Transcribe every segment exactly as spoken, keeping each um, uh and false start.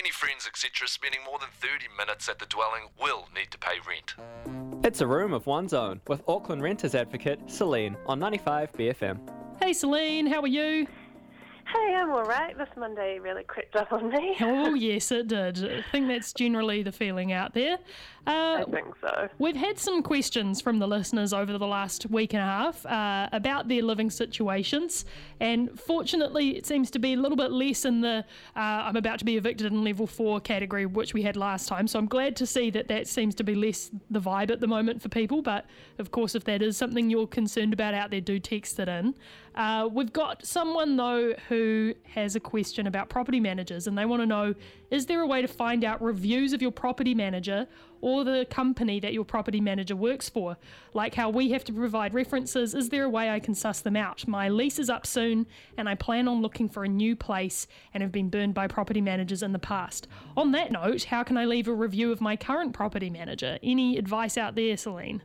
Any friends, et cetera, spending more than thirty minutes at the dwelling will need to pay rent. It's a room of one's own with Auckland Renters Advocate Celine on ninety-five B F M. Hey Celine, how are you? Hey, I'm alright. This Monday really crept up on me. Oh yes, it did. I think that's generally the feeling out there. Uh, I think so. We've had some questions from the listeners over the last week and a half uh, about their living situations, and fortunately it seems to be a little bit less in the uh, I'm about to be evicted in level four category, which we had last time, so I'm glad to see that that seems to be less the vibe at the moment for people. But of course, if that is something you're concerned about out there, do text it in. Uh, we've got someone though who has a question about property managers, and they want to know, is there a way to find out reviews of your property manager or the company that your property manager works for? Like how we have to provide references, is there a way I can suss them out? My lease is up soon and I plan on looking for a new place and have been burned by property managers in the past. On that note, how can I leave a review of my current property manager? Any advice out there, Celine?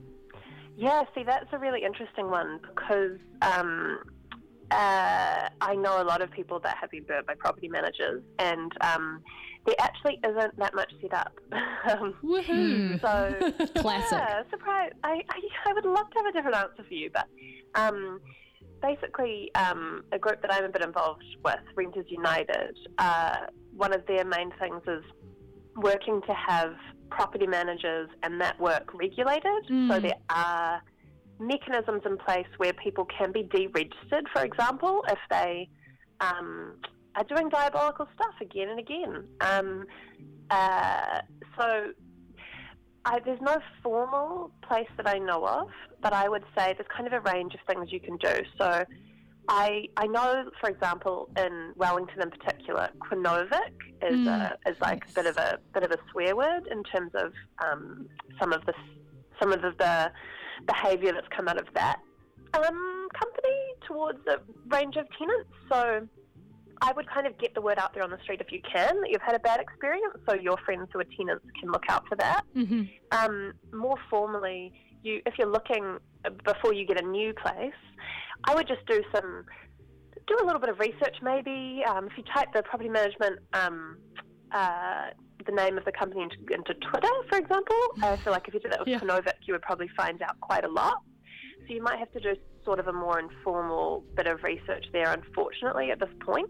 Yeah, see, that's a really interesting one because um, uh, I know a lot of people that have been burnt by property managers, and um, there actually isn't that much set up. um, Woohoo! So, Classic. Yeah, surprise. I, I, I would love to have a different answer for you, but um, basically um, a group that I'm a bit involved with, Renters United, uh, one of their main things is working to have property managers and that work regulated. Mm. So there are mechanisms in place where people can be deregistered, for example, if they um, are doing diabolical stuff again and again. Um, uh, so I, there's no formal place that I know of, but I would say there's kind of a range of things you can do. So I I know, for example, in Wellington in particular, Quinovic is Mm, a, is like yes. a bit of a bit of a swear word in terms of um, some of the some of the behaviour that's come out of that um, company towards a range of tenants. So I would kind of get the word out there on the street if you can that you've had a bad experience, so your friends who are tenants can look out for that. Mm-hmm. Um, more formally, you if you're looking before you get a new place, I would just do some, do a little bit of research maybe. Um, if you type the property management, um, uh, the name of the company into, into Twitter, for example, I feel like if you did that with Yeah. Quinovic, you would probably find out quite a lot. So you might have to do sort of a more informal bit of research there, unfortunately, at this point.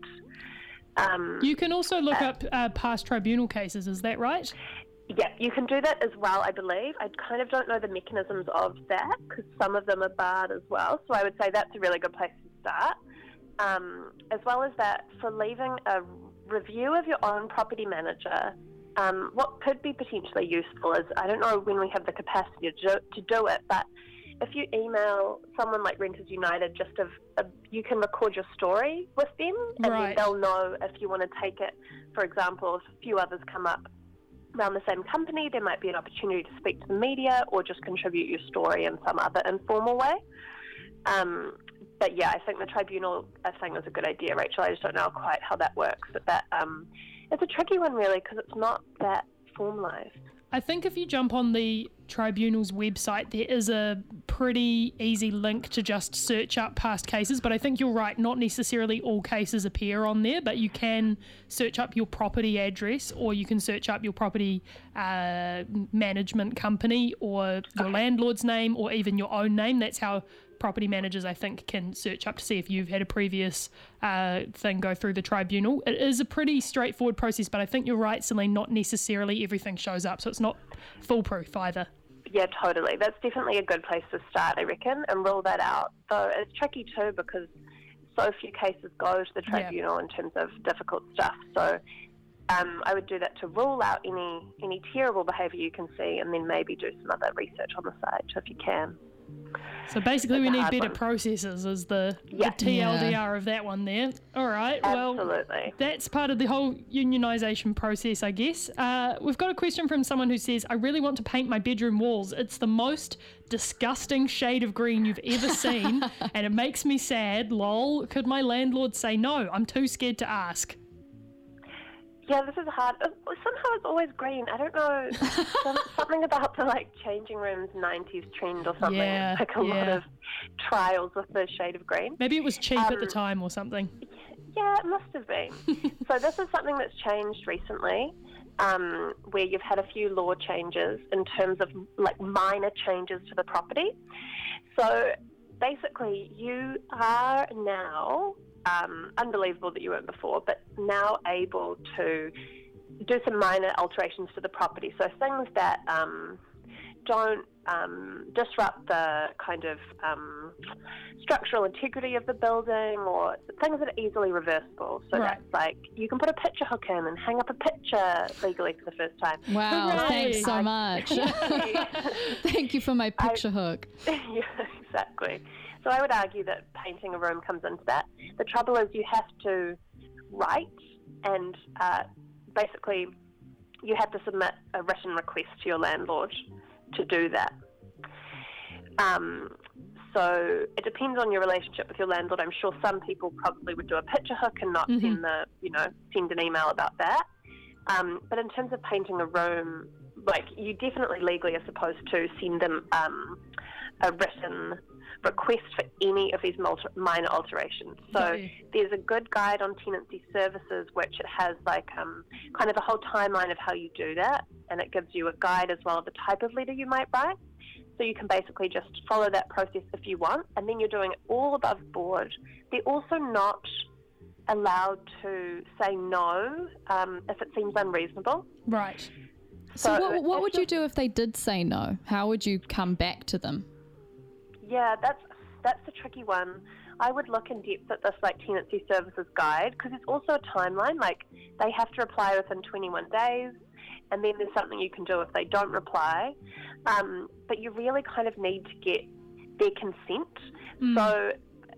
Um, You can also look uh, up uh, past tribunal cases, is that right? Yeah, you can do that as well, I believe. I kind of don't know the mechanisms of that because some of them are barred as well. So I would say that's a really good place to start. Um, as well as that, for leaving a review of your own property manager, um, what could be potentially useful is, I don't know when we have the capacity to do, to do it, but if you email someone like Renters United, just of, of you can record your story with them, and Right. then they'll know if you want to take it. For example, if a few others come up around the same company, there might be an opportunity to speak to the media or just contribute your story in some other informal way. Um, but yeah, I think the tribunal thing is a good idea, Rachel. I just don't know quite how that works, but that um, it's a tricky one really because it's not that formalised. I think if you jump on the tribunal's website, there is a pretty easy link to just search up past cases, but I think you're right, not necessarily all cases appear on there, but you can search up your property address, or you can search up your property uh, management company, or your landlord's name, or even your own name. That's how property managers, I think, can search up to see if you've had a previous uh, thing go through the tribunal. It is a pretty straightforward process, but I think you're right, Celine, not necessarily everything shows up, so it's not foolproof either. Yeah, totally. That's definitely a good place to start, I reckon, and rule that out. Though it's tricky too because so few cases go to the tribunal in terms of difficult stuff. So um, I would do that to rule out any any terrible behaviour you can see, and then maybe do some other research on the side if you can. So basically we That's a need hard better one. processes is the, Yeah. the T L D R of that one there. All right, well, Absolutely. that's part of the whole unionisation process, I guess. Uh, we've got a question from someone who says, I really want to paint my bedroom walls. It's the most disgusting shade of green you've ever seen, and it makes me sad. Lol, could my landlord say no? I'm too scared to ask. Yeah, this is hard. Uh, Somehow it's always green. I don't know. Some, something about the like changing rooms nineties trend or something. Yeah, It's like a lot yeah. of trials with the shade of green. Maybe it was cheap at the Um, time or something. Yeah, it must have been. So this is something that's changed recently, um, where you've had a few law changes in terms of like minor changes to the property. So basically, you are now, um, unbelievable that you weren't before, but now able to do some minor alterations to the property. So things that um, don't um, disrupt the kind of um, structural integrity of the building, or things that are easily reversible. So Right. that's like you can put a picture hook in and hang up a picture legally for the first time. Wow, Hooray. thanks so much. Thank you for my picture hook. Yeah, exactly. So I would argue that painting a room comes into that. The trouble is you have to write and uh, basically you have to submit a written request to your landlord to do that. Um, so it depends on your relationship with your landlord. I'm sure some people probably would do a picture hook and not Mhm. send the, you know, send an email about that. Um, but in terms of painting a room, like you definitely legally are supposed to send them um, a written request for any of these multi- minor alterations. So Got you. there's a good guide on tenancy services, which it has like um, kind of a whole timeline of how you do that, and it gives you a guide as well of the type of letter you might write. So you can basically just follow that process if you want, and then you're doing it all above board. They're also not allowed to say no um, if it seems unreasonable. Right. So, So what, what it's would you just- do if they did say no? How would you come back to them? Yeah, that's that's the tricky one. I would look in depth at this like tenancy services guide, because it's also a timeline. Like they have to reply within twenty-one days, and then there's something you can do if they don't reply. Um, but you really kind of need to get their consent. Mm. So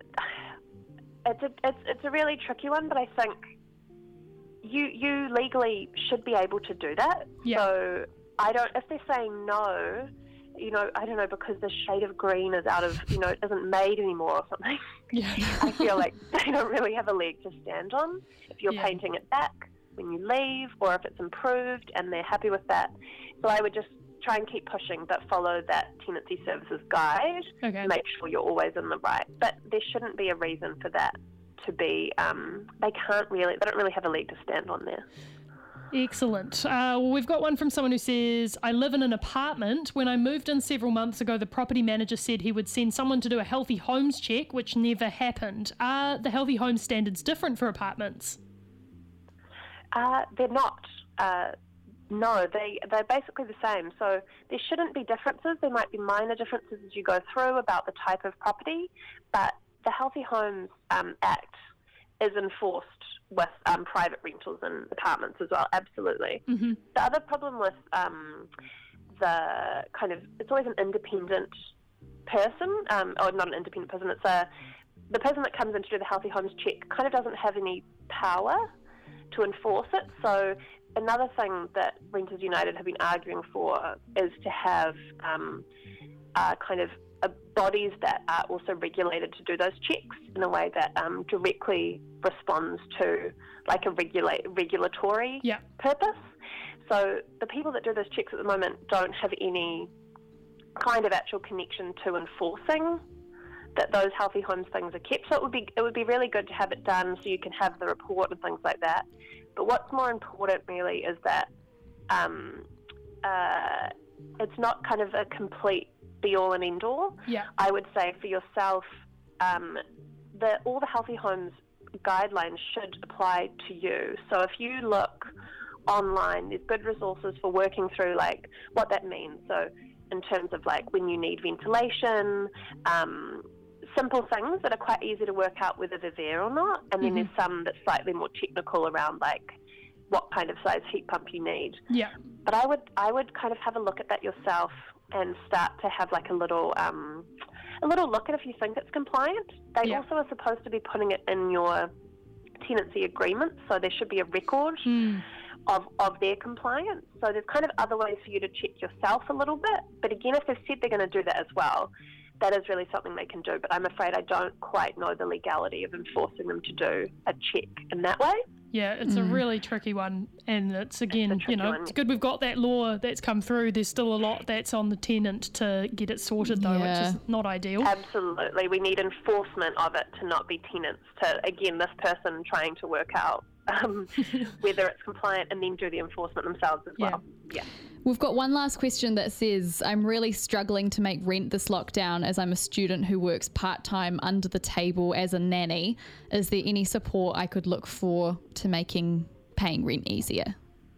it's a it's it's a really tricky one. But I think you you legally should be able to do that. Yeah. So I don't. If they're saying no, you know, I don't know, because the shade of green is out of, you know, it isn't made anymore or something. Yeah. I feel like they don't really have a leg to stand on if you're Yeah. painting it back when you leave, or if it's improved and they're happy with that. So I would just try and keep pushing, but follow that tenancy services guide. Okay. Make sure you're always in the right. But there shouldn't be a reason for that to be, um, they can't really, they don't really have a leg to stand on there. Excellent. Uh, well, we've got one from someone who says, I live in an apartment. When I moved in several months ago, the property manager said he would send someone to do a healthy homes check, which never happened. Are the healthy homes standards different for apartments? Uh, they're not. Uh, no, they, they're basically the same. So there shouldn't be differences. There might be minor differences as you go through about the type of property, but the Healthy Homes um, Act is enforced with um, private rentals and apartments as well, absolutely. Mm-hmm. The other problem with um, the kind of, it's always an independent person, um, or not an independent person, it's a, the person that comes in to do the Healthy Homes check kind of doesn't have any power to enforce it. So another thing that Renters United have been arguing for is to have um, uh, kind of uh, bodies that are also regulated to do those checks in a way that um, directly responds to like a regulate, regulatory Yeah. purpose. So the people that do those checks at the moment don't have any kind of actual connection to enforcing that those healthy homes things are kept. So it would be it would be really good to have it done so you can have the report and things like that. But what's more important really is that um, uh, it's not kind of a complete be-all and end-all. Yeah. I would say for yourself, um, the, all the healthy homes guidelines should apply to you. So if you look online, there's good resources for working through like what that means. So in terms of like when you need ventilation, um, simple things that are quite easy to work out whether they're there or not. And then Mhm. there's some that's slightly more technical around like what kind of size heat pump you need. Yeah. But I would I would kind of have a look at that yourself and start to have like a little um, a little look at if you think it's compliant. They Yeah. also are supposed to be putting it in your tenancy agreement, so there should be a record Mm. of, of their compliance. So there's kind of other ways for you to check yourself a little bit. But again, if they've said they're going to do that as well, that is really something they can do. But I'm afraid I don't quite know the legality of enforcing them to do a check in that way. Yeah, it's a really tricky one, and it's again, It's a you know, tricky it's one. good we've got that law that's come through. There's still a lot that's on the tenant to get it sorted, though, Yeah. which is not ideal. Absolutely. We need enforcement of it to not be tenants, to, again, this person trying to work out um, whether it's compliant and then do the enforcement themselves as Yeah. well. Yeah. We've got one last question that says, I'm really struggling to make rent this lockdown as I'm a student who works part-time under the table as a nanny. Is there any support I could look for to making paying rent easier?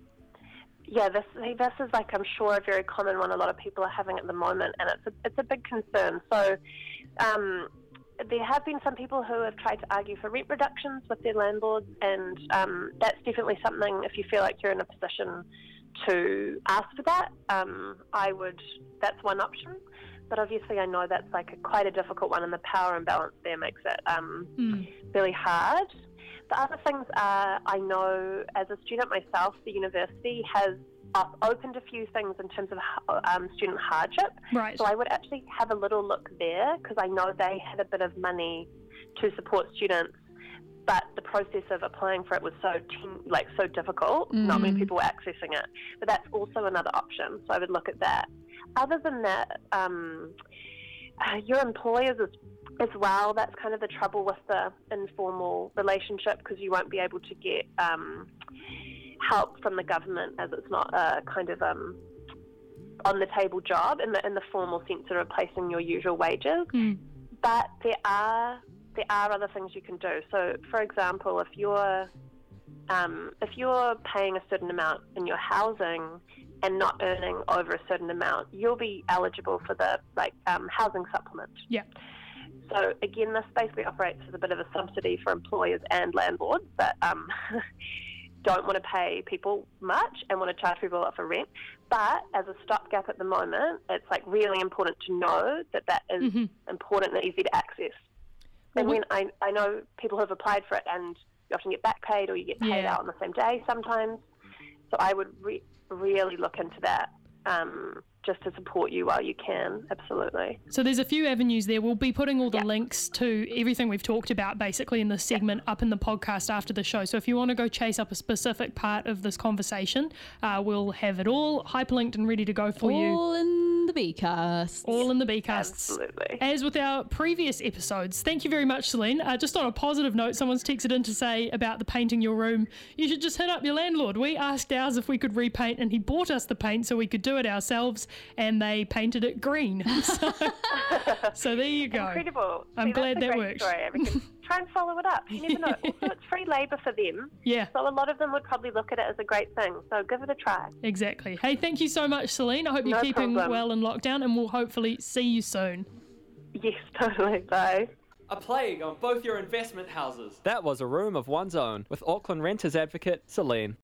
Yeah, this this is like, I'm sure, a very common one a lot of people are having at the moment, and it's a, it's a big concern. So um, there have been some people who have tried to argue for rent reductions with their landlords, and um, that's definitely something, if you feel like you're in a position to ask for that, um, I would, that's one option. But obviously I know that's like a, quite a difficult one, and the power imbalance there makes it um, Mm. really hard. The other things are, I know as a student myself, the university has op- opened a few things in terms of um, student hardship. Right. So I would actually have a little look there, because I know they had a bit of money to support students, but the process of applying for it was so ten- like so difficult. Not many people were accessing it. But that's also another option. So I would look at that. Other than that, um, uh, your employers as, as well, that's kind of the trouble with the informal relationship, because you won't be able to get um, help from the government, as it's not a kind of um, on-the-table job in the, in the formal sense of replacing your usual wages. Mm. But there are there are other things you can do. So, for example, if you're um, if you're paying a certain amount in your housing and not earning over a certain amount, you'll be eligible for the like um, housing supplement. Yeah. So again, this basically operates as a bit of a subsidy for employers and landlords that um, don't want to pay people much and want to charge people a lot for rent. But as a stopgap at the moment, it's like really important to know that that is Mm-hmm. important and easy to access. And Well, we- when I, I know people who have applied for it, and you often get back paid or you get paid Yeah. out on the same day sometimes. So I would re- really look into that um, just to support you while you can. Absolutely. So there's a few avenues there. We'll be putting all the Yeah. links to everything we've talked about basically in this segment up in the podcast after the show. So if you want to go chase up a specific part of this conversation, uh, we'll have it all hyperlinked and ready to go for you. All in the B-cast. All in the B-casts. Absolutely. As with our previous episodes, thank you very much, Celine. Uh, just on a positive note, someone's texted in to say about the painting your room, you should just hit up your landlord. We asked ours if we could repaint, and he bought us the paint so we could do it ourselves, and they painted it green. So, so there you go. Incredible. I'm See, glad that's a that great worked. Story. We can try and follow it up. You never know. Also, it's free labour for them. Yeah, So a lot of them would probably look at it as a great thing. So give it a try. exactly. Hey, thank you so much, Celine. I hope you're No keeping problem. well in lockdown, and we'll hopefully see you soon. Yes, totally. Bye. A plague on both your investment houses. That was A Room of One's Own with Auckland Renters Advocate Celine.